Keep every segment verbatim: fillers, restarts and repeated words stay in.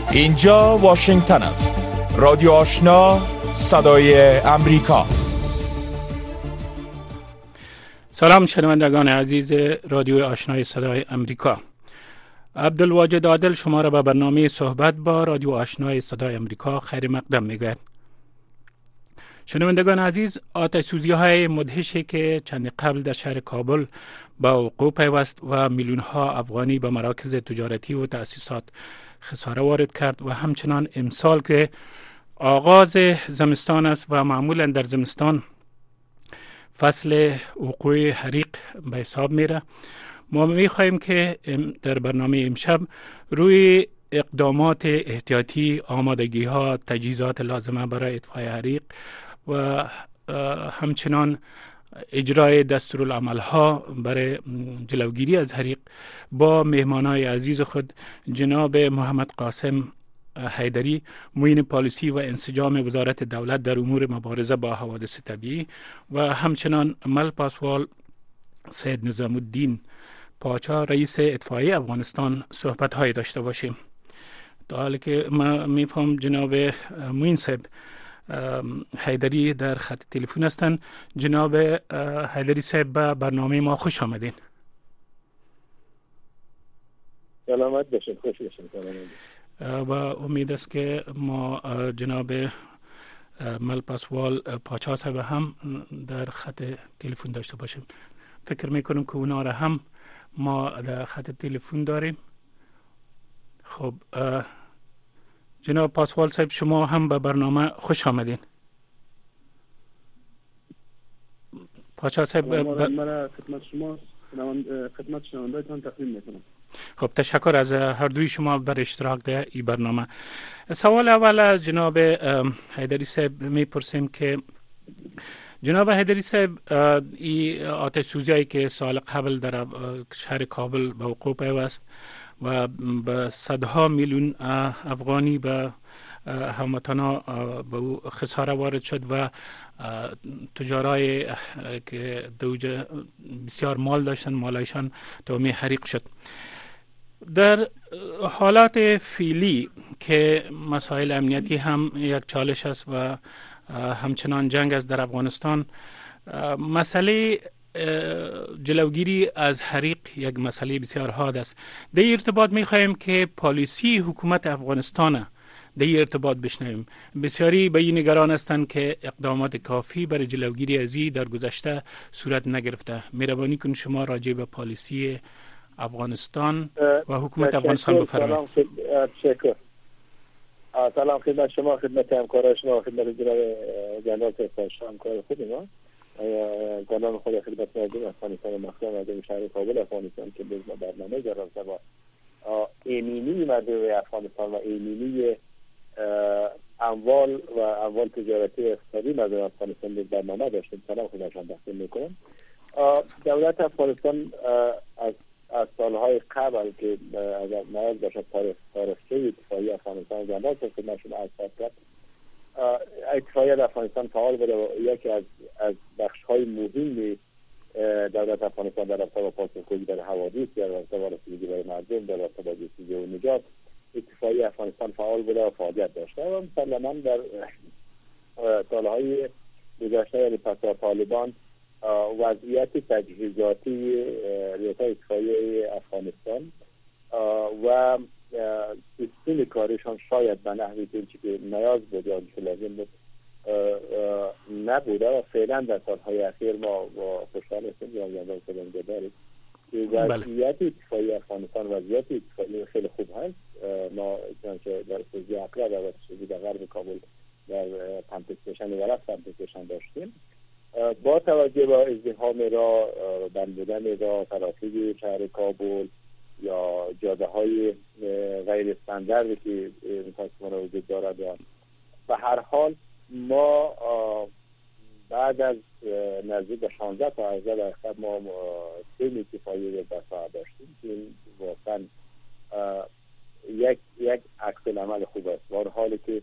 اینجا واشنگتن است. رادیو آشنا، صدای امریکا. سلام شنوندگان عزیز رادیو آشنای صدای امریکا. عبدالواجد عادل شما را به برنامه صحبت با رادیو آشنای صدای امریکا خیر مقدم میگوید. شنوندگان عزیز، آتش سوزی های مدهشی که چند قبل در شهر کابل با وقوع پیوست و میلیون ها افغانی به مراکز تجارتی و تأسیسات خساره وارد کرد و همچنان امسال که آغاز زمستان است و معمولا در زمستان فصل وقوع حریق به حساب میره، ما میخواهیم که در برنامه امشب روی اقدامات احتیاطی، آمادگی ها، تجهیزات لازمه برای اطفای حریق و همچنان اجرای دستورالعمل ها برای جلوگیری از حریق با مهمانای عزیز خود جناب محمد قاسم حیدری، معین پالیسی و انسجام وزارت دولت در امور مبارزه با حوادث طبیعی و همچنان مل پاسوال سید نظام الدین پاچا رئیس اطفای افغانستان صحبت های داشته باشیم. تا حالی که ما میفهم جناب معین صاحب حیدری در خط تلفن هستند. جناب حیدری صاحب به برنامه ما خوش آمدین. سلامت باشید، خوش باشید. و امید است که ما جناب مل پاسوال پاچا صاحب هم در خط تلفن داشته باشیم. فکر میکنم که اونا را هم ما در خط تلفن داریم. خب جناب پاسوال صاحب، شما هم به برنامه خوش آمدین. پاچا صاحب ب... من خدمت شما خدمت شنوندگان تقدیم میکنم. خب تشکر از هر دوی شما بر اشتراک در این برنامه. سوال اول از جناب حیدری صاحب میپرسیم که جناب حیدری صاحب، این آتش سوزی که سال قبل در شهر کابل به وقوع پیوست و به صدها میلیون افغانی به هموطنا به خساره وارد شد و تجارای که دوجه بسیار مال داشتن مالایشان تومی حریق شد. در حالات فعلی که مسائل امنیتی هم یک چالش است و همچنان جنگ است در افغانستان، مسئله جلوگیری از حریق یک مسئله بسیار حاد است. در این ارتباط می‌خواهیم که پالیسی حکومت افغانستان در این ارتباط بشنویم. بسیاری به این نگران هستند که اقدامات کافی برای جلوگیری از این در گذشته صورت نگرفته. مهربانی کنید شما راجع به پالیسی افغانستان و حکومت افغانستان بفرمایید. تشکر. سلام خدمت شما، خدمت همکاران شما، خدمت جناب جناب پاشا همکار خود ما. سلام خدا خدمت مردم افغانستان، مخصوصا مردم شهر کابل افغانستان که به برنامه قرار با ایمنی مردم افغانستان و ایمنی اموال و اموال تجارتی اقتصادی مردم افغانستان به برنامه داشتیم. سلام خدمتشان تقدیم میکنم. دولت افغانستان از از سالهای قبل که اگر نیاز باشد تاریخچه اتفاقیه افغانستان جنبال که خدمتشون عرض کرد، اتفاقیه در افغانستان فعال بوده و یکی از از بخش‌های مهم دولت افغانستان در رابطه با پاسخگویی در حوادث، در رابطه با رسیدگی برای مردم، در رابطه با جستجو و نجات، اتفاقیه افغانستان فعال بوده و فعالیت داشته و مسلماً در سالهای گذشته یعنی پس از طالبان وضعیت تجهیزاتی ریاست اتفاقیه افغانستان و سیستم کارشان شاید به نحوی که نیاز بود یا که لازم بود نبوده و فعلا در سالهای اخیر ما با خوشحال هستیم یا جنبال کدام داریم که وضعیت اتفاقیه افغانستان وضعیت اتفاقیه خیلی خوب هست. ما چنانچه در سوزی اقرب و سوزی در غرب کابل در پمپ استیشن و رفت پمپ استیشن داشتیم. با توجه به ازدحام را، بند بودن را، ترافیک شهر کابل یا جاده های غیر استانداردی که متاسفانه وجود دارد، و هر حال ما بعد از نزدیک به شانزده تا هجده درصد ما سیم اتفاقی دفاع داشتیم که واقعا یک یک عکس العمل خوب است. در حالی که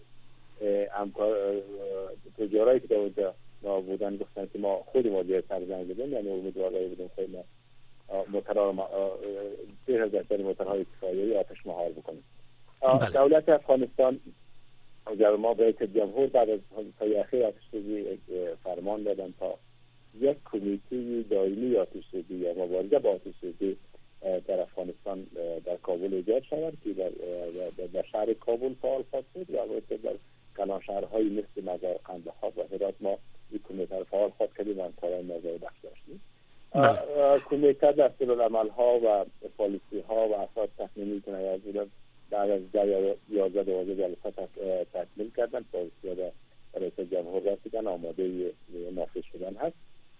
تجارایی که در ما بودن گفتن که ما خود ما دیگه سر زنگ بدیم، یعنی امیدوارایی بودیم خیلی موترها سه هزار موترهای اتفاقی آتش مهار بکنیم. دولت افغانستان اگر ما به جمهور بعد از های اخیر آتش‌سوزی فرمان دادن تا یک کمیته دائمی آتش‌سوزی یا مبارزه با آتش‌سوزی در افغانستان در کابل ایجاد شود که در, در شهر کابل فعال خواهد بود و البته در کلان شهرهای مثل مزار قندهار و هرات ما این کمیته را فعال خواهد کردیم و پایان نظر بخش داشتیم. کمیته دستورالعمل ها و پالیسی ها و اساس تصمیمی که نیاز بودن بعد از ده یازده دوازده جلسه تکمیل کردن، پالیسی ها رئیس جمهور رسیدن، آماده نافذ شدن هست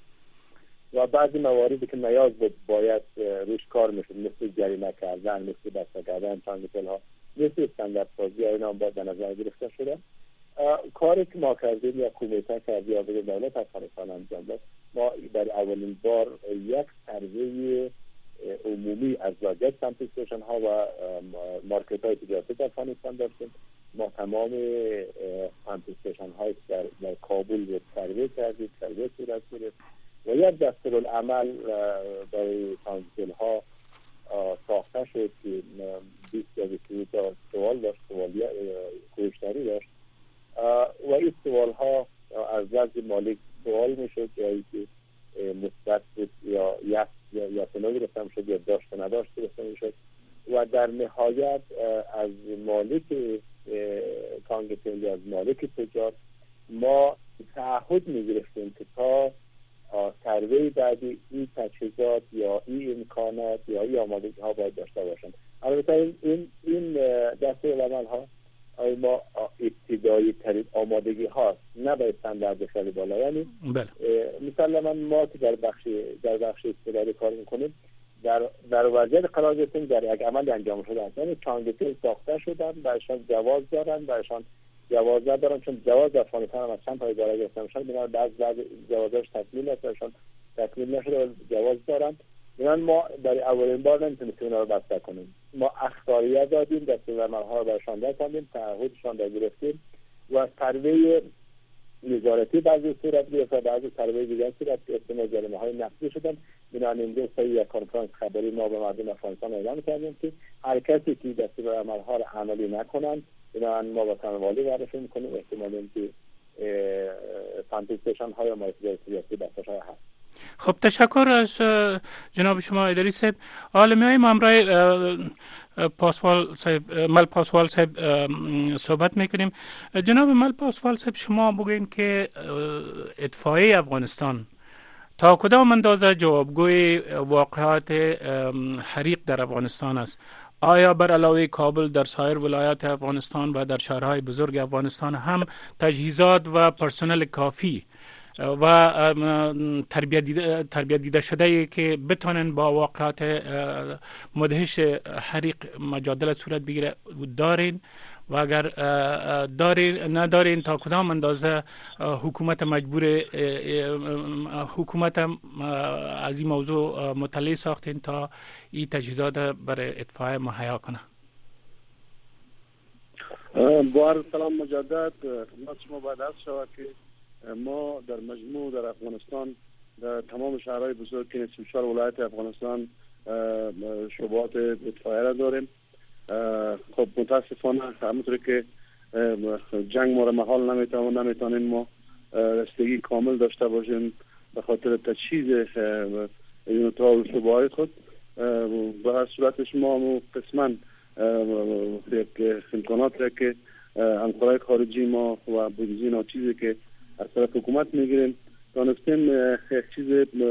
و بعضی مواردی که نیاز بود باید روش کار میشد، مثل جریمه کردن، مثل بسته کردن تانگتل ها، مثل استانداردسازی اینا باید در نظر گرفته شده. کاری که ما کردیم یا کمیته کردیم یا به دولت افغانستان انجام داد، ما در اولین بار یک سروی عمومی از واجد پمپ استیشن ها و مارکت های تجارتی در افغانستان داشتیم. ما تمام پمپ استیشن های در, در کابل رو سروی کردیم، سروی صورت گرفت و یک دستورالعمل برای تانگتل ها ساخته شد که بیست یا بیست تا سوال داشت، سوالی کوشتری داشت و این سوال ها از وضع مالک سوال میشد یا اینکه مثبت بود یا یک یا یا سنو گرفتم شد یا داشت و نداشت گرفته میشد و در نهایت از مالک تانگتل یا از مالک تجار ما تعهد میگرفتیم که تا سروی بعدی این تجهیزات یا این امکانات یا این آمادگی ها باید داشته باشن. البته این این دستورالعمل ها ما ابتدایی ترین آمادگی هاست، نه به استاندارد خیلی بالا. یعنی مثلا ما که در بخش در بخش ابتدایی کار میکنیم در در وضعیت قرار گرفتیم در یک عمل انجام شده است. یعنی تانگتل ساخته شدن، برایشان جواز دارن، برایشان جواز دارن، چون جواز در افغانستان هم چند تا اداره گرفتن شده، بنابراین بعض بعض جوازش تکمیل نشدهشون تکمیل نشده جواز دارن. بنابراین ما در اولین بار نمیتونیم اونا رو بسته کنیم. ما اخطاریه دادیم، دستورالعمل‌ها رو برشان دادیم، تعهدشان را گرفتیم و سروی نظارتی بعضی صورت گرفت و بعضی سروی دیگر صورت گرفت، جریمه‌های نقدی شدن. بنابراین امروز تا یک کنفرانس خبری ما به مردم افغانستان اعلام کردیم که هر کسی که دستورالعمل‌ها را عملی نکنند، بنابراین ما با تنوالی برشون میکنیم، احتمال اینکه پمپ استیشن های مارکت سیاسی بسته شده هست. خب تشکر از جناب شما ادری صاحب. عالمی های مامرای پاسوال صاحب مل پاسوال صاحب صحبت میکنیم. جناب مل پاسوال صاحب، شما بگوین که اطفائیه افغانستان تا کدام اندازه جوابگوی واقعات حریق در افغانستان است؟ آیا بر علاوه کابل در سایر ولایات افغانستان و در شهرهای بزرگ افغانستان هم تجهیزات و پرسنل کافی و تربیت دیده, تربیت دیده شده که بتونن با واقعات مدهش حریق مجادله صورت بگیره دارین؟ و اگر دارین ندارین تا کدام اندازه حکومت مجبور حکومت از این موضوع مطلع ساختین تا این تجهیزات برای اطفاء مهیا کنه؟ بار سلام مجدد خدمت شما. بعد از شود که ما در مجموع در افغانستان در تمام شهرهای بزرگ که سی و چهار ولایت افغانستان شعبات اطفائیه را داریم. خب متاسفانه همونطور که جنگ ما را محال نمیتونیم نمیتونیم ما رسیدگی کامل داشته باشیم به خاطر تجهیز یونت‌ها و شعبه‌های خود. به هر صورتش ما قسما یک امکانات را که همکارای خارجی ما و بودجه ناچیزی که از طرف حکومت میگیریم تانستیم یک چیز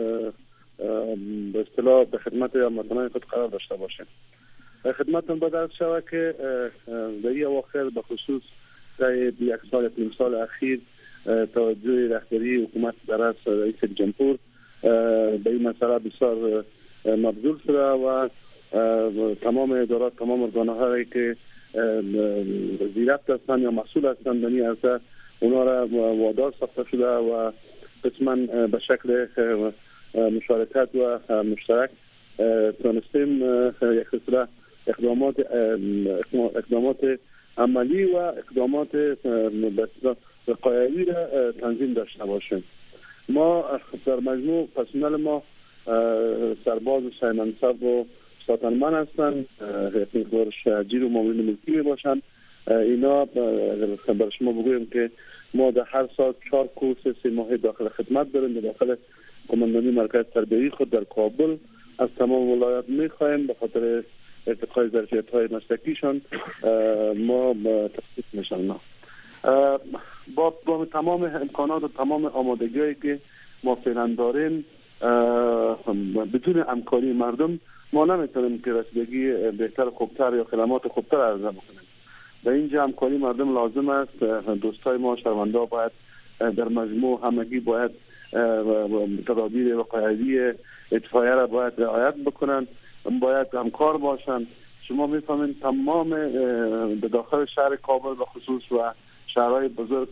به اصطلاح به خدمت هموطنان خود قرار داشته باشیم. خدمتتون باید عرض شود که در این اواخر به خصوص در یک سال یک نیم سال اخیر توجه رهبری حکومت در از رئیس جمهور به این مسئله بسیار مبذول شده و تمام ادارات تمام ارگان‌هایی که زیرفت هستند یا مسئول هستند در این عرصه اونا را وادار ساخته شده و قسما به شکل مشارکت و مشترک تونستیم یک سلسله اقدامات اقدامات عملی و اقدامات وقایعی را تنظیم داشته باشیم. ما در مجموع پرسنل ما سرباز و سرمنصب و ساتنمن هستند، مقدار شهرجیر و مامورین ملکی باشند. اینا بر شما بگویم که ما در هر سال چهار کورس سه ماهه داخل خدمت داریم. داخل کماندانی مرکز تربیتی خود در کابل از تمام ولایات میخوایم به خاطر ارتقای ظرفیت‌های مسلکیشان ما تخصیص میشن. با, با تمام امکانات و تمام آمادگی‌هایی که ما فعلا داریم، بدون همکاری مردم ما نمیتونیم که رسیدگی بهتر خوبتر یا خدمات خوبتر ارائه بکنیم. در اینجا همکاری مردم لازم است. دوستای ما شهروندا باید در مجموع همگی باید تدابیر وقایعی اطفائیه را باید رعایت بکنن، باید همکار باشن. شما میفهمین تمام به داخل شهر کابل به خصوص و شهرهای بزرگ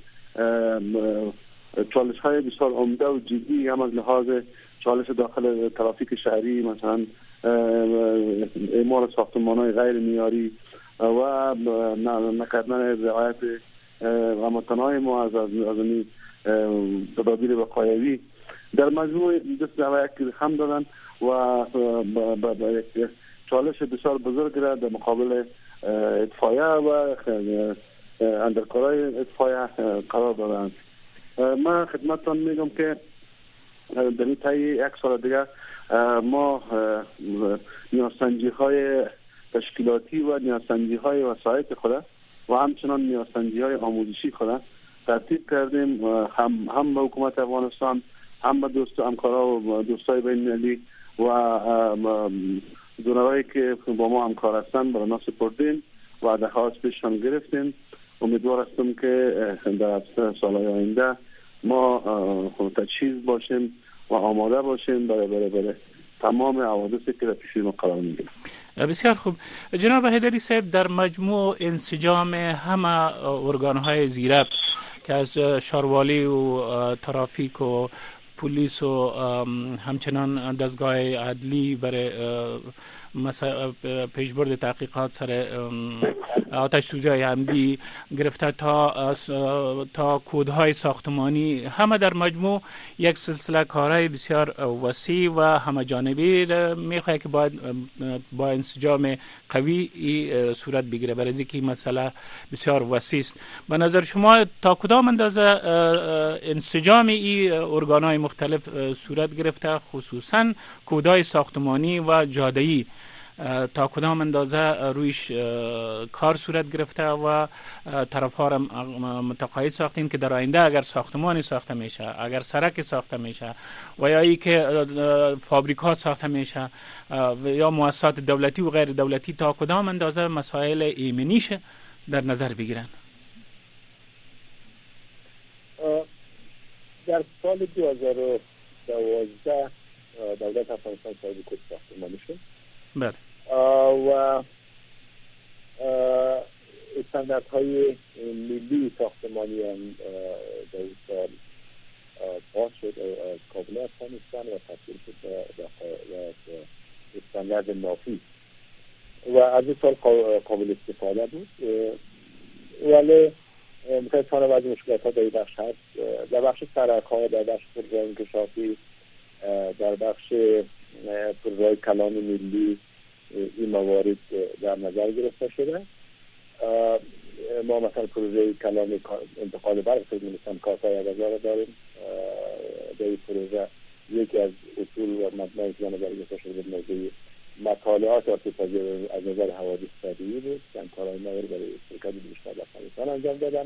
چالش های بسیار عمده و جدی هم از لحاظ چالش داخل ترافیک شهری، مثلا اعمار ساختمان های غیر معیاری و نکردن رعایت هموطنهای ما از از این تدابیر وقایعی در مجموع دست در یک هم دادن و چالش بسیار بزرگ را در مقابل اطفائیه و اندرکارهای اطفائیه قرار دادند. من خدمتتان میگم که در این طی یک سال دیگه ما نیازسنجی های تشکیلاتی و نیازسنجی های وسایط خود و همچنان نیازسنجی های آموزشی خود ترتیب کردیم، هم هم به حکومت افغانستان، هم به دوست همکارا و دوستای بین المللی و دونرایی که با ما همکار هستند برای ما سپردیم و درخواست پیششان گرفتیم. امیدوار هستم که در سالهای آینده ما تجهیز باشیم و آماده باشیم برای برای برای تمام حوادثی که در پیش ما قرار میگیره. بسیار خوب. جناب حیدری صاحب، در مجموع انسجام همه ارگان‌های زیربط که از شاروالی و ترافیک و پلیس و همچنان دستگاه عدلی برای پیشبرد تحقیقات سر آتش سوزی های عمدی گرفته تا تا کودهای ساختمانی، همه در مجموع یک سلسله کارهای بسیار وسیع و همه جانبی میخواد که باید با انسجام قوی صورت بگیره، برای اینکه این مسئله بسیار وسیع است. به نظر شما تا کدام اندازه انسجام این ارگان‌های مختلف صورت گرفته، خصوصا کودهای ساختمانی و جاده‌ای تا کدام اندازه رویش کار صورت گرفته و طرف‌ها را متقاعد ساختیم که در آینده اگر ساختمانی ساخته میشه، اگر سرک ساخته میشه و یا ای که فابریکات ساخته میشه یا مؤسسات دولتی و غیر دولتی، تا کدام اندازه مسائل ایمنیش در نظر بگیرن؟ در سال دو هزار و دوازده دولت افغانستان صاحب کد ساختمانی شد. بله. و استانداردهای ملی ساختمانی هم در این سال باز شد از کابل افغانستان و تبدیل شد به استاندارد نافی و از این سال قابل استفاده بود. ولی متاسفانه بعضی مشکلات ها در این بخش هست، در بخش سرک ها، در بخش پروژه انکشافی، در بخش پروژه کلان ملی این موارد در نظر گرفته شده. ما مثلا پروژه کلان انتقال برق ترمینستان کارتای اغذا داریم. در این پروژه یکی از اصول و مبنای که نظر گرفته شده موضوع مطالعات آسیب‌پذیر از نظر حوادث طبیعی بود. چند کارهای نویر برای شرکت بیشتر در افغانستان انجام دادن.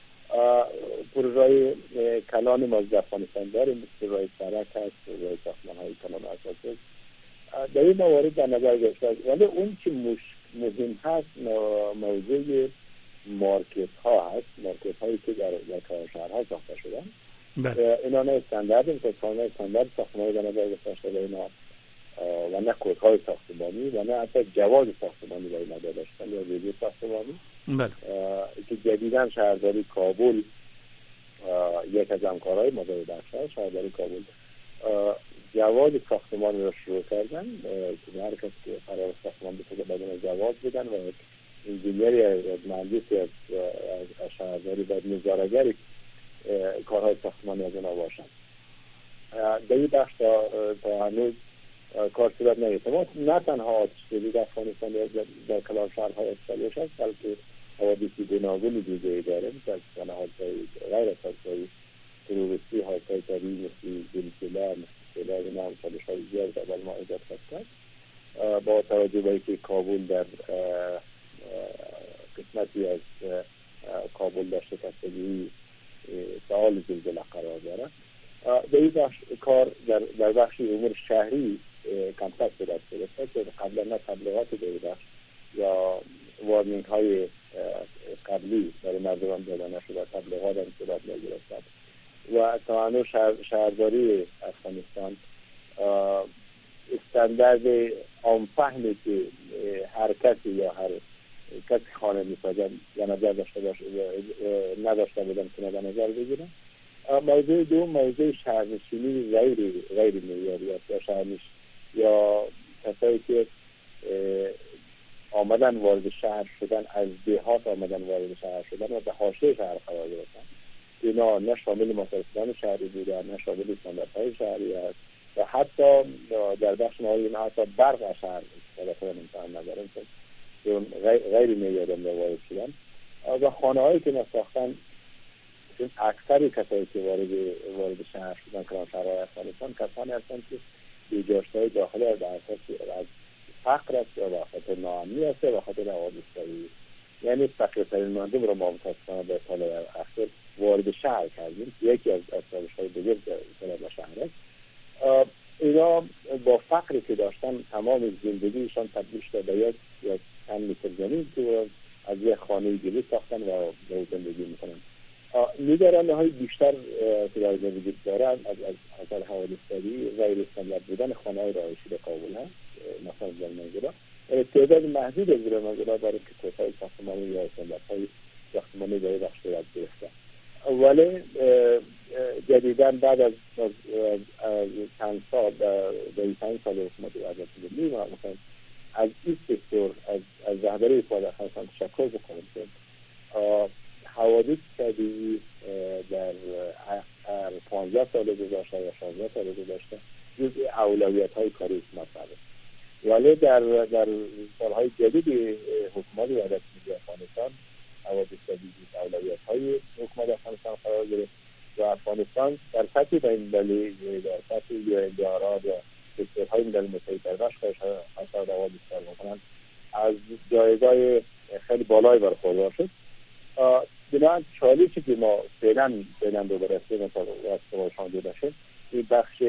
پروژه کلان ما در افغانستان داریم، پروژه سرک هست، پروژه ساختمان‌های کلان اساسی در این موارد در نظر گرفته. ولی اون که مهم هست موضوع مارکت ها هست، مارکت هایی که در در شهرها ساخته شدن. اینا نه استاندارد متاسفانه استاندارد ساختمانی در نظر گرفته شده اینا و نه کودهای ساختمانی و نه حتی جواز ساختمانی برای اینا داده شدن یا ویژه ساختمانی. بله. که جدیداً شهرداری کابل یک از همکارهای ما در بخش شهرداری کابل جواز ساختمان را شروع کردن که هر کس که قرار ساختمان بسازه بدون جواز بدن و یک انجینیری از مهندسی از شهرداری باید نظاره‌گر کارهای ساختمانی از اونا باشن. در این بخش تا هنوز کار صورت نگرفته. ما نه تنها آتش سوزی در افغانستان یا در کلان شهرهای اتصالی باشد، بلکه حوادثی گوناگونی دیگه داریم که از حادثه‌های غیر اساسی تروریستی، حادثه‌های طبیعی مثل زلزله، مثل سیلاب، اینا هم چالش‌های زیادی در ما ایجاد کرد. با توجه به اینکه کابل در قسمتی از کابل در شکستگی سوال زلزله قرار داره، به این بخش کار در, در بخش امور شهری کمتر صورت گرفته که قبلا نه تبلیغات به این بخش یا وارنینگ های قبلی برای مردمان داده نشده، تبلیغات هم صورت نگرفته و تا شهر شهرداری افغانستان استاندارد عام‌فهمی که هر کسی یا هر کسی خانه می‌سازد یا نظر داشته باشه نداشته بودن که در نظر بگیرن. موضوع دوم موضوع شهرنشینی غیر غیر معیاری است یا شهرنش یا کسایی که آمدن وارد شهر شدن، از دهات آمدن وارد شهر شدن و به حاشیه شهر قرار گرفتن، اینا نه شامل متاسفانه شهری بودن نه شامل استانداردهای شهری است و حتی در بخش مالی اینا حتی برق از شهر استفاده امکان ندارن چون غیر معیاری وارد شدن و خانه هایی که نساختن، چون اکثر کسایی که وارد وارد شهر شدن کلان شهرهای افغانستان کسانی هستند که بیجاشتهای داخلی از از فقر است یا به خاطر ناامنی است یا به خاطر حوادث طبیعی، یعنی فقیرترین مردم را ما متاسفانه به سال اخیر وارد شهر کردیم. یکی از اسباب‌های دیگر به شهر است. اینا با فقری که داشتن تمام زندگیشان تبدیل شده به یک یا چند متر زمین که از یک خانه جدید ساختن و به زندگی میکنن. نگرانی های بیشتر که در وجود دارن از از اثر حوادث طبیعی غیر استاندارد بودن خانه های رهایشی در کابل هست، مثلا در منزلا تعداد محدود از در منزلا برای که توسعه ساختمانی یا استانداردهای ساختمانی در بخش صورت گرفته. ولی جدیداً بعد از چند سال در چند سال حکومت وزارت ملی مثلا از این سکتور از از رهبری پاداش خواستن تشکر بکنم که حوادث طبیعی در پانزده سال گذشته یا شانزده سال گذشته جزء اولویت‌های کاری حکومت بود، ولی در در سالهای جدید حکومت وزارت ملی افغانستان حوادث طبیعی اولویت‌های حکومت افغانستان قرار گرفت و افغانستان در سطح بین‌المللی در سطح ادارات و سکتورهای ملل متحد در بخش خواستار حوادث طبیعی از جایگاه خیلی بالای برخوردار شد. بنابراین چالشی که ما فعلا فعلا رو برسیم تا از شما دیده شد این بخش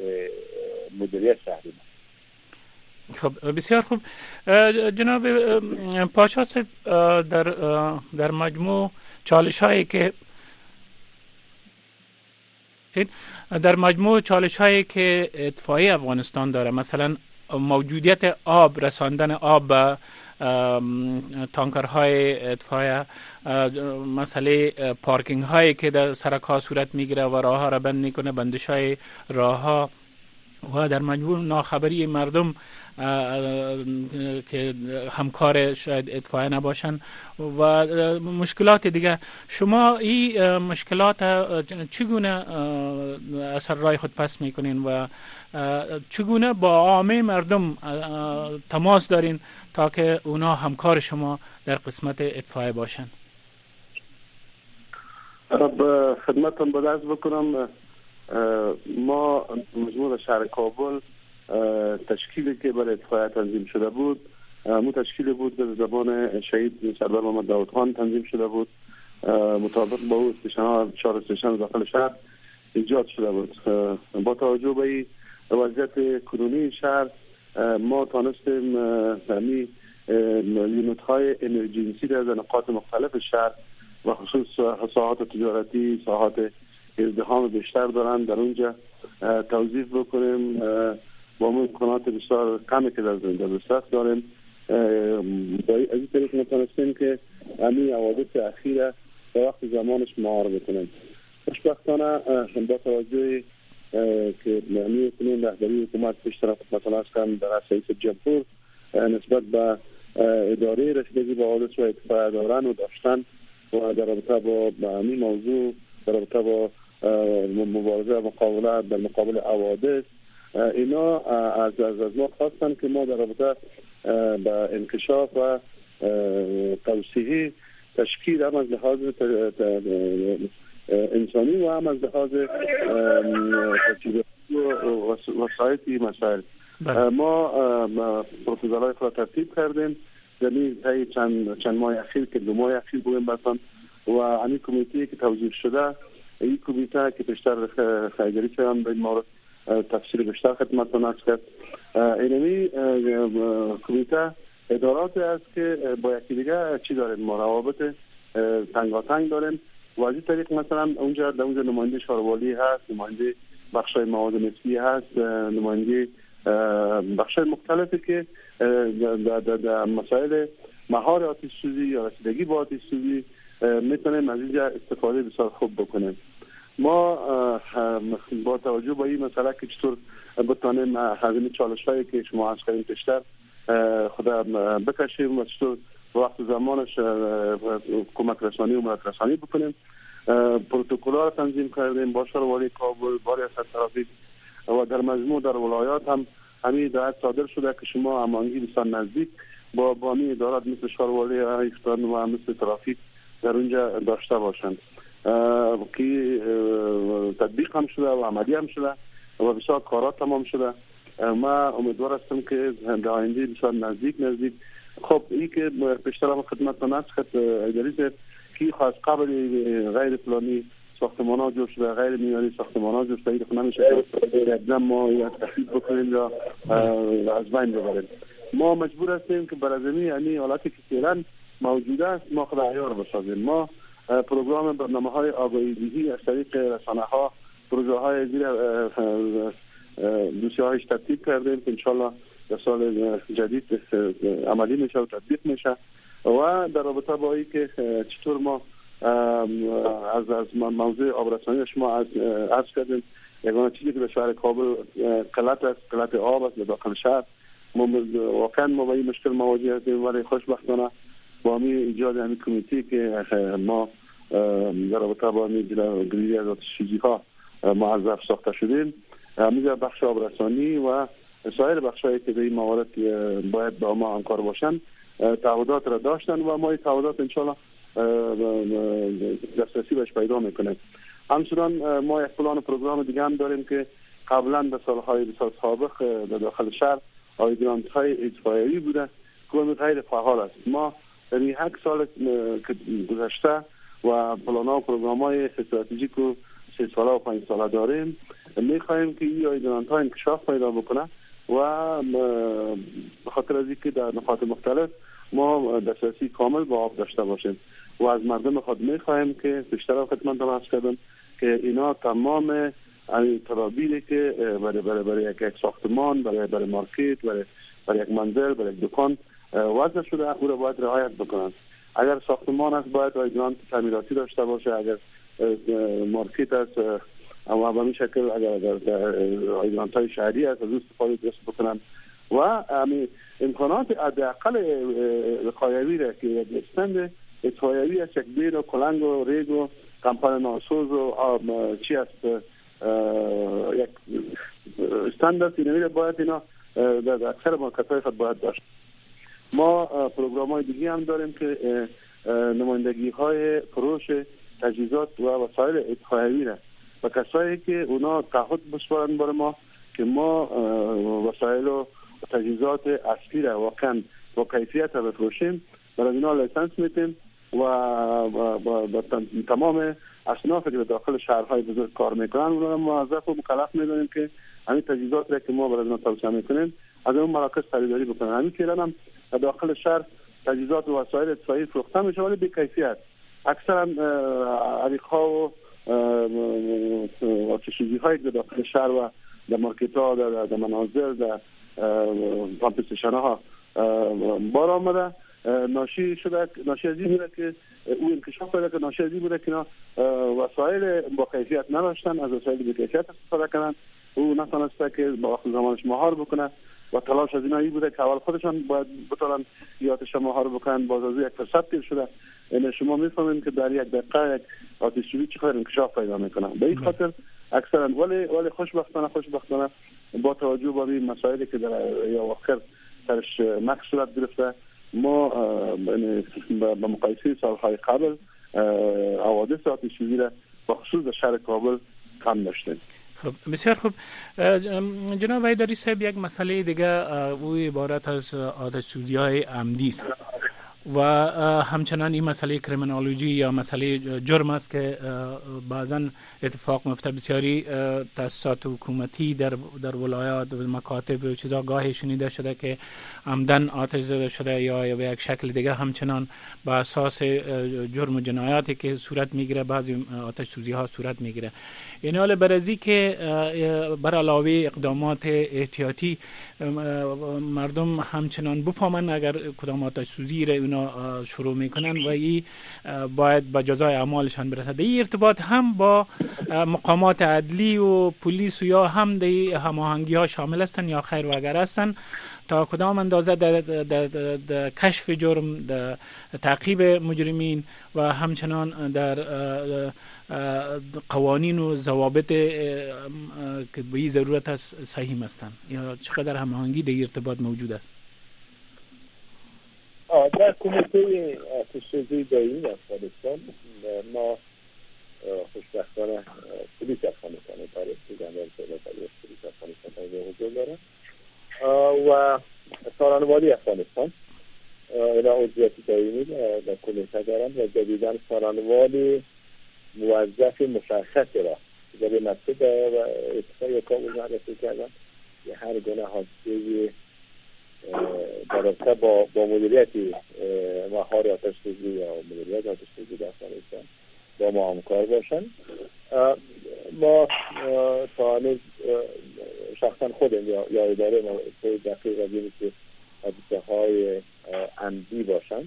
مدیریت شهری. خب بسیار خوب جناب پاشا صاحب، در در مجموع چالش هایی که در مجموع چالش هایی که اطفائیه افغانستان داره، مثلا موجودیت آب، رساندن آب به تانکرهای اطفائیه، مسئله پارکینگ هایی که در سرک ها صورت میگیره و راه ها را بند میکنه، بندش های راه ها و در مجموع ناخبری مردم که همکار شاید اطفائیه نباشن و مشکلات دیگه. شما این مشکلات چگونه اثر رای خود پس میکنین و چگونه با عامه مردم تماس دارین تا که اونا همکار شما در قسمت اطفائیه باشن؟ به خدمتتون بدرز بکنم. ما مجموع شهر کابل تشکیلی که برای اطفائیه تنظیم شده بود، مو تشکیلی بود به زبان شهید سردار محمد داود خان تنظیم شده بود، مطابق با او استیشن ها چهار استیشن داخل شهر ایجاد شده بود. با توجه به وضعیت کنونی شهر ما تانستیم همی یونت های امرجنسی در نقاط مختلف شهر و خصوص ساحات تجارتی، ساحات ازدحام بیشتر دارن در اونجا توضیح بکنیم. با امکانات بسیار کمی که در دسترس داریم از این طریق متونستیم که همین حوادث اخیره به وقت زمانش مهار بکنیم. خوشبختانه با توجه که همین کنون رهبری حکومت پیش طرف مثلا کردن در رئیس جمهور نسبت به اداره رسیدگی به حوادث و اطفائیه دارن و داشتن و در رابطه با همین موضوع در رابطه با مبارزه و مقابله در مقابل حوادث اینا از از از ما خواستن که ما در رابطه با انکشاف و توسعه تشکیل هم از لحاظ انسانی و هم از لحاظ وسایتی مسائل ما پروپوزال‌های خود ترتیب کردیم یعنی طی چند چند ماه اخیر که دو ماه اخیر بودیم بسان و همین کمیته که توضیح شده این کمیته که بیشتر خیلی شدن به این مورد تفسیر بیشتر خدمتتون عرض کرد. اینمی کمیته اداراتی است که با یکی دیگه چی داریم ما روابط تنگاتنگ داریم و از این طریق مثلا اونجا در اونجا نماینده شاروالی هست، نماینده بخشای مواد نفتی هست، نماینده بخشای مختلفی که در مسائل مهار آتش سوزی یا رسیدگی با آتش سوزی میتونیم از اینجا استفاده بسیار خوب بکنیم. ما با توجه به این مسئله که چطور بتانیم هزینه چالش هایی که شما عرض کردین پیشتر خدا بکشیم و چطور وقت زمانش کمک رسانی و مدد رسانی بکنیم. پروتکل ها را تنظیم کردیم با شاروالی کابل، با ریاست ترافیک و در مجموع در ولایات هم همین هدایت صادر شده که شما هماهنگی بسیار نزدیک با با همین ادارات مثل شاروالی ایفتان و مثل ترافیک در اونجا داشته باشند که تطبیق هم شده و عملی هم شده و بسیار کارات تمام شده. ما امیدوار هستم که در آینده بسیار نزدیک نزدیک خب این که بیشتر هم خدمت ناس خد اداریست که خواست قبل غیر پلانی ساختمان ها جور شده، غیر میانی ساختمان ها جور شده، این نمیشه اقدام ما یا تخفیف بکنیم یا از بین ببریم. ما مجبور هستیم که برازمی یعنی حالاتی که فعلا موجود است ما خود عیار بسازیم. ما پروگرام برنامه های آگاهی دهی از طریق رسانه ها پروژه های زیر دوسیه هایش ترتیب کردیم که انشالله در سال جدید عملی میشه و تطبیق میشه و در رابطه با این که چطور ما از از موضوع آبرسانی شما از عرض کردیم یگانه چیزی که در شهر کابل قلت است، قلت آب است در داخل شهر. ما واقعا ما با این مشکل مواجه هستیم ولی خوشبختانه با همین ایجاد همین کمیته که ما در رابطه با همین گریزی از آتش سوزی ها موظف ساخته شدیم همین بخش آبرسانی و سایر بخشایی که به این موارد باید با ما همکار باشند تعهدات را داشتن و ما این تعهدات انشالله دسترسی بهش پیدا میکنیم. همچنان ما یک پلان پروگرام دیگه هم داریم که قبلا به سالهای بسیار سابق در داخل شهر آیدرانت های اطفائیه‌ای بوده که غیر فعال است. ما در یک سال که گذشته و پلان ها و پروگرام های استراتژیک و سه ساله و پنج ساله داریم میخواهیم که این آیدرانت ها انکشاف پیدا بکنه و به خاطر از اینکه در نقاط مختلف ما دسترسی کامل به آب داشته باشیم و از مردم خود میخواهیم که بیشتر خدمت دارم کردن که اینا تمام این ترابیلی که برای برای برای یک ساختمان، برای برای مارکت، برای برای یک منزل، برای یک دکان وضع شده او را باید رعایت بکنند. اگر ساختمان است باید آیدرانت تعمیراتی داشته باشه، اگر مارکت است و به این شکل اگر آیدرانت های شهری است از او استفاده درست بکنند و همین امکانات حداقل وقایوی را که استند اتفاقی است یک بیر و کلنگ و ریگ و کمپان ناسوز و چی است یک استاندارد اینمی باید اینا در اکثر مارکت‌های خود باید داشت. ما پروگرام های دیگه هم داریم که نمایندگی های فروش تجهیزات و وسایل اتفاقی را و کسایی که اونا تعهد بسپارن برای ما که ما وسایل و تجهیزات اصلی را واقعا با کیفیت را بفروشیم برای اینا لیسانس میتیم و با تمام اصنافی که داخل شهرهای بزرگ کار میکنن اونا را موظف و مکلف میدونیم که همین تجهیزات را که ما برای اینا توسعه میکنیم از اون مراکز خریداری بکنن. همین که هم داخل شهر تجهیزات و وسایل اطفائیه‌ای فروخته میشه ولی بی کیفیت. اکثرا عریق‌ها و آتش سوزی هایی که داخل شهر و در مارکت ها در, در منازل در پامپ استیشن ها بار آمده ناشی شده ناشی از این بوده که او انکشاف پیدا که ناشی از این بوده که وسایل با کیفیت نداشتن، از وسایل با کیفیت استفاده کنن، او نتونسته که با وقت زمانش مهار بکنه و تلاش از اینا این بوده که اول خودشان باید بتونن یاتش مهار بکنن باز از یک فرصت گیر شده. یعنی شما میفهمید که در یک دقیقه یک آتش سوزی چقدر انکشاف پیدا میکنه. به این خاطر اکثرا ولی ولی خوشبختانه خوشبختانه با توجه به این مسائلی که در اواخر سرش مکس صورت گرفته، ما به مقایسه سالهای قبل حوادث آتش سوزی را به خصوص در شهر کابل کم داشتیم. خب بسیار خوب. جناب حیدری صاحب، یک مسئله دیگه او عبارت از آتش سوزی های عمدی است و همچنان این مسئله کریمینالوژی یا مسئله جرم است که بعضا اتفاق میفته. بسیاری تاسیسات حکومتی در در ولایات و مکاتب و چیزا گاهی شنیده شده که عمدن آتش زده شده یا به یک شکل دیگه همچنان با اساس جرم و جنایاتی که صورت میگیره بعضی آتش سوزی ها صورت میگیره. این حال برازی که بر علاوه اقدامات احتیاطی مردم همچنان بفهمن اگر کدام آتش سوزی را شروع میکنن و این باید به جزای اعمالشان برسد. این ارتباط هم با مقامات عدلی و پلیس و یا هم دی هماهنگی ها شامل هستند یا خیر و اگر هستند تا کدام اندازه در, در, در, در کشف جرم، در تعقیب مجرمین و همچنان در قوانین و ضوابط که به این ضرورت است صحیح هستند یا چقدر هماهنگی در ارتباط موجود است؟ در کمیته آتش سوزی دائمی افغانستان ما خوشبختانه پلیس افغانستان تاریخ جنرال پلیس افغانستان حضور داره و سارنوالی افغانستان اینا عضویت دائمی در کمیته دارن و جدیداً سارنوالی موظف مشخص را در مسجد و اتفاقی کابل معرفی کردن که هر گونه حادثه در رابطه با با مدیریت مهار آتش سوزی یا مدیریت آتش سوزی در افغانستان با ما همکار باشن. ما تا هنوز شخصا خودم یا یا اداره ما دقیق از این که حادثه های عمدی باشن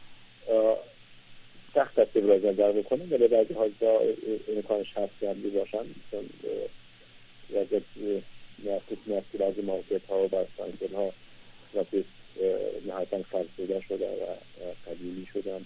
سخت است ابراز نظر بکنم، ولی بعضی حادثه امکانش هست عمدی باشن چون وضعیت نفت نفتی بعضی مارکت ها و بستانکل ها وقتی نهایتاً فرسوده شده و قدیمی شدن.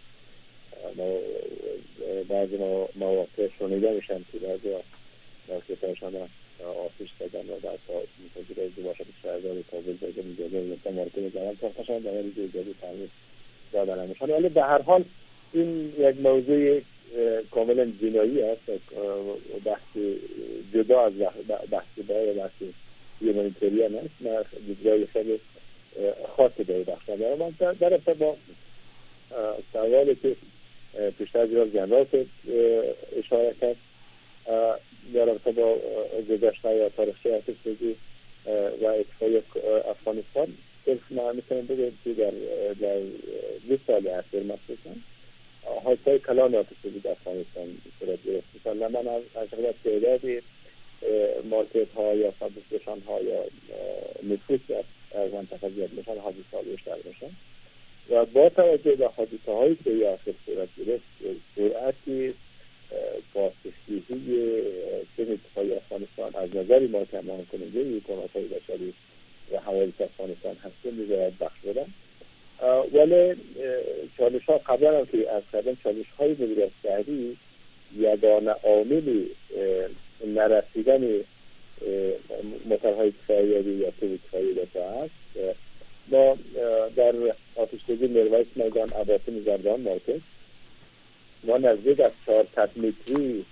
بعضی مواقع شنیده میشن که بعضی مارکت هاشان آتش دادن و بعد تا منتظر از دو باشد شهردار کابل باید میجازه میگفتن مارکت دارن ساختشان در این اجازه تعمیر دادن همشان. ولی به هر حال این یک موضوع کاملا جنایی است، بحث جدا از بحث باید بحث یمانیتریان است. من دیگرای خیلی خاصی داری بخشن دارم. من در ابتدا با سوالی که پیشتر جناب جنرال اشاره کرد در ابتدا با گذشته یا تاریخچه آتش سوزی و اتفاقی افغانستان من میتونم بگم که در در بیست سال اخیر مخصوصا حادثه کلان آتش سوزی در افغانستان صورت گرفت. مثلا من از خدمت تعدادی مارکت ها یا فابریکیشن ها یا نفوس از منطقه زیاد میشن، حادثه ها بیشتر میشن و با توجه به حادثه هایی که یا آخر صورت گرفت سرعتی با تصحیحی سن اتفاقی افغانستان از نظری ما که امان کننده حکومت های بشری و حوادث افغانستان هستیم می‌باید بخش بدن. ولی چالش ها قبلا هم که از قبل چالش های مدیریت شهری یگانه عامل نرسیدن موتورهای اتفاقی یا تو اتفاقی داشته است. ما در آتش سوزی مرویس میدان عباسم زردان مارکت ما نزدیک از چهارصد متری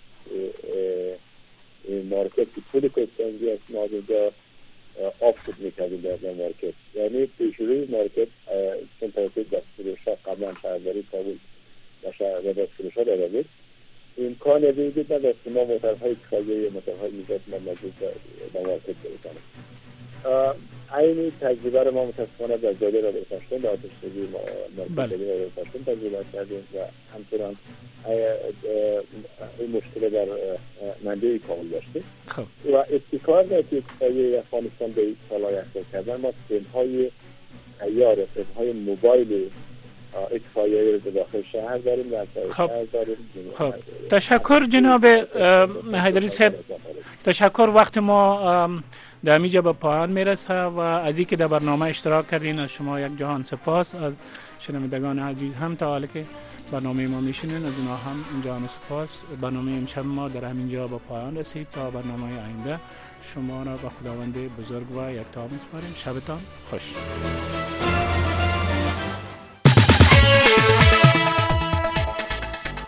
مارکت که پول کشتنگی است ما اینجا آف شد میکردیم در مارکت، یعنی پیشروی مارکت چون توسط دستفروش ها قبلا شهرداری کابل و دستفروش ها داده بود امکان وجود نداشت که ما موتورهای اتفاقی یا موتورهای میزاد ما نزدیک در مارکت برسانیم. این تجربه رو ما متاسفانه در جاده را برساشتیم، در آتش سوزی مرکزی را برساشتیم تجربه کردیم و همچنان این مشکل در منده کامل داشتیم و ابتکار که اتفاقی افغانستان به سالهای اخیر کردن ما سیمهای تیار، سیمهای موبایل اتفاقیه‌ای رو داخل شهر داریم، در شهر داریم. خب تشکر جناب حیدری صاحب، تشکر. وقت ما در اینجا به پایان میرسه و از اینکه در برنامه اشتراک کردین از شما یک جهان سپاس. از شنوندگان عزیز هم تا حالی که برنامه ما میشنین از اونها هم جهان سپاس. برنامه امشب ما در همینجا به پایان رسید. تا برنامه آینده شما را به خداوند بزرگ و یکتا میسپاریم. شبتان خوش.